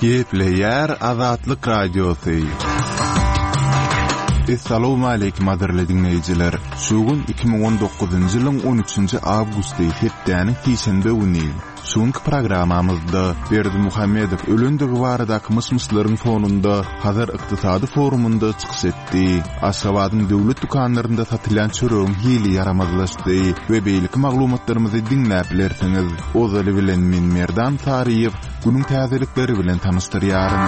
Gepleyer Azatlyk Radiosu. Assalamu alaykum aderli dinleyijiler. Şugun 2019-njy ýylyň 13-nji awgusty hepdäniň tiýşenbe güni. Şuňky programamyzda Berdi Muhammedow ölendigi baradaky mysmyslaryň fonunda hazır ykdysady forumunda çykyş etdi. Aşgabatyň döwlet dukanlarynda satylan çöregiň hili yaramazlaşdy we beýlik maglumatlarymyzy dinläp bilersiňiz. Ozaly bilen men Merdan Tariýew günüň täzelikleri bilen tanıştyrýaryn.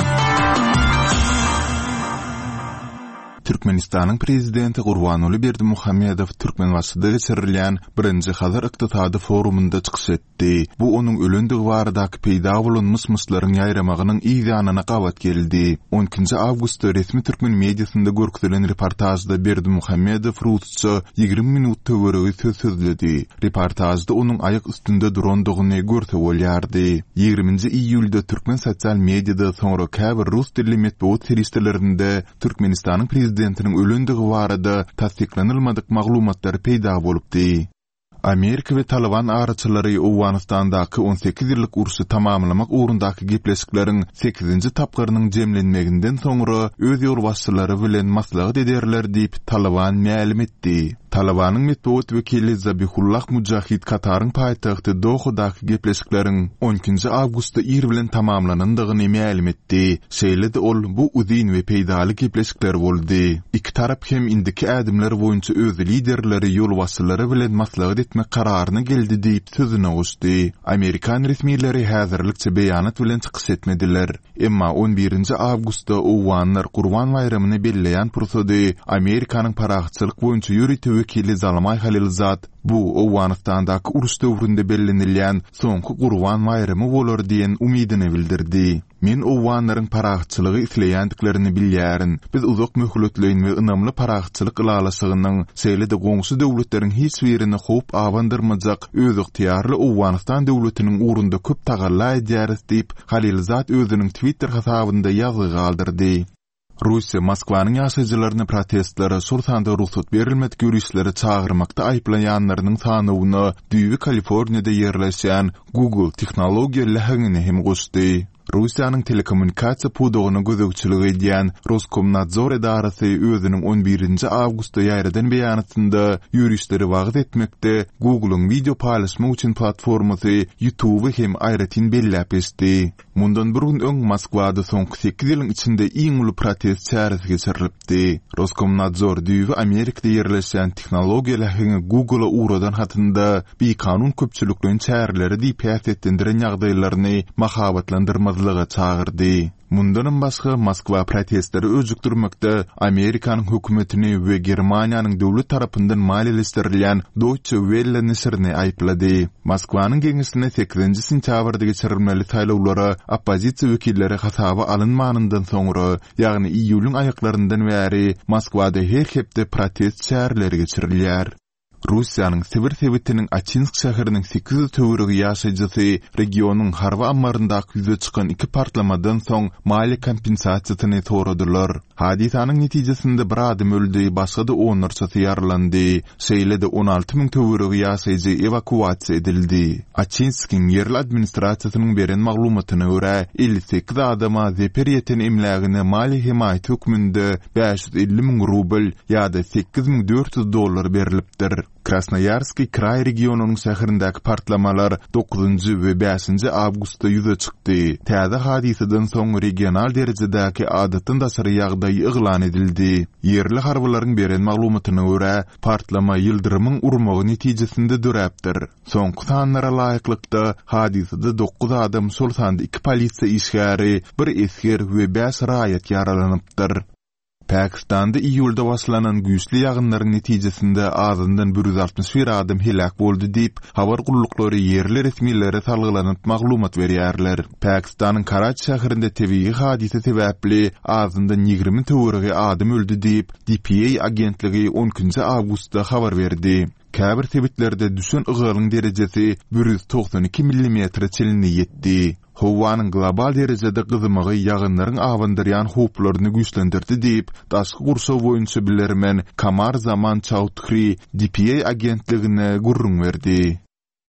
Türkmenistanyň prezidenti Gurbanuly Berdimuhammedow Türkmen başçylygy geçirilýän 1-nji hazır ykdysady forumunda çykyş etdi. Bu onuň ölendigi baradaky peýda bolan mysmyslaryň ýaýramagynyň ýygynyna gabat geldi. 12-nji awgustda resmi türkmen mediasynda görkezdilen reportajda Berdimuhammedow rusça 20 minut töweregi söz sözledi. Reportajda onuň aýak üstünde durandygyny görse bolýardy. 20-nji iýulda türkmen sosial mediada soňra käbir rus dilli medeniýet serwislerinde Türkmenistanyň prezidentiniň ölendigi barada tasdiklanylmadyk maglumatlar peýda bolupdy. Amerika we Taliban araçylary Awganistandaky 18 ýyllyk urusy tamamlamak ugrundaky gepleşikleriň 8-nji tapgyrynyň jemlenmeginden soňra öz ýol başçylary bilen maslahat ederler diýip Taliban ma'lum etdi. Talabanyň medeniýet wekili Zabihullah Mujahid Kataryň paýtagty Dohadaky gepleşikleriň 12-nji awgustda ir bilen tamamlanandygyny ma'lum etdi. Şeýle-de ol bu uzyn we peýdaly gepleşikler boldy. Iki tarap hem indiki ädimler boýunça öz liderleri ýol başçylary bilen maslahat etmek kararyna geldi diýip sözüne goşdy. Amerikan resmiýetleri häzirlikçe beýanat bilen çykyş etmediler. Emma 11-nji awgustda Owganlar Gurban bayraminy belleýän pursady Amerikanyň parahatçylyk boýunça ýürütýän wekili Zalmay Halilzad bu Awganistandaky uruş döwründe bellenilýän soňky Gurban bayramy bolar diýen umydini bildirdi. Men Owganlaryň parahatçylygy isleýändiklerini bilýärin. Biz uzak möhletleýin we ynamly parahatçylyk ýalaşygynyň şeýle-de goňşy döwletleriň hiç birini hop awandyrmajak öz ygtyýarly Awganistan döwletiniň ugrunda köp tagarla edýäris diýip Halilzad özüniň Twitter hasabynda ýazy galdyrdy. Russiya Moskwanyň ýaşaýjylaryny protestlere sursanda ruhsat berilmedik ýürüşleri çağırmakda aýplaýanlarynyň sanyny Düýbi Kaliforniýada ýerleşýän Google tehnologiýa lehigine hem goşdy. Russiýanyň telekommunikasiýa pudogyny gözegçiligi edýän Roskomnadzor edarasy özüniň 11-nji awgustda ýaýradan beýanatynda ýürüşleri wagt etmekde Google'yň video paýlaşmak üçin platformasy YouTube hem aýratyn belläp etdi. Mundan bir gün öň Moskwada soňky 8 ýylyň içinde iň uly protest çäresi geçirilipdi. Roskomnadzor düýbi Amerikada ýerleşýän tehnologiýalary Google'a uradan hatynda bir kanun köpçülikliň çäreleri diýip häsiýetlendiren ýagdaýlaryny mahabatlandyrmazlyga çağırdy. Mundan başga Moskwa protestleri öjükdirmekde Amerikanyň hökümetini we Germaniýanyň döwlet tarapyndan maliýeleşdirilýän Deutsche Welle näşrini aýplady. Moskwanyň geňesine 8-nji sentýabrda geçirilmeli saýlawlara oppozisiýa wekilleri hasaba alynmanyndan soňra, ýagny iýulyň aýaklaryndan bäri Moskwada her hepde protest şäherleri geçirilýär. Russiýanyň Sibir sewitiniň Achinsk şäheriniň 8 töweregi ýaşaýjysy regionyň harba ambaryndaky ýüze çykan iki partlamadan soň mali kompensasiýasyny soradylar. Hadisanyň netijesinde bir adam öldü, başga da 10 narçasy ýaralandy. Şeýle-de 16.000 töweregi ýaşaýjy evakuasiýa edildi. Achinskiň yerli administrasiýasynyň beren maglumatyna görä 58 adama zeperiýeten emlägine mali himayet hökmünde 550.000 rubl ýa-da $8.400 berilipdir. Krasnoyarski kray regionunyň şäherindäki partlamalar 9-njy we 5-nji awgustda ýüze çykdy. Täze hadiseden soň regional derejedäki adatdan daşary ýagdaý ýylan edildi. Yerli harbalaryň beren maglumatyna görä, partlama ýyldyrymyň urmagy netijesinde döräpdir. Soňky sanlara laýyklykda hadisede 9 adam, şol sanda 2 polisiýa işgäri, 1 esker we 5 raýat ýaralanypdyr. Pakistanda iýulda başlanan güýçli ýagynlaryň netijesinde azyndan 161 adam helak boldy diýip habar guruluklary yerli resmiýetlere salgylanyp maglumat berýärler. Pakistanyň Karachi şäherinde tebii hadise sebäpli azyndan 20 töweregi adam öldü diýip DPA agentligi 10-nji awgustda habar berdi. Käbir sebitlerde düşen ıgalyň derejesi 192 mm çelini ýetdi. Howanyň global derejede gyzymagy ýagynlaryň awandyrýan howplaryny güýçlendirdi diýip daşky gurşaw boýunça bilermen Kamar Zaman Chowdhury DPA agentligine gurrun berdi.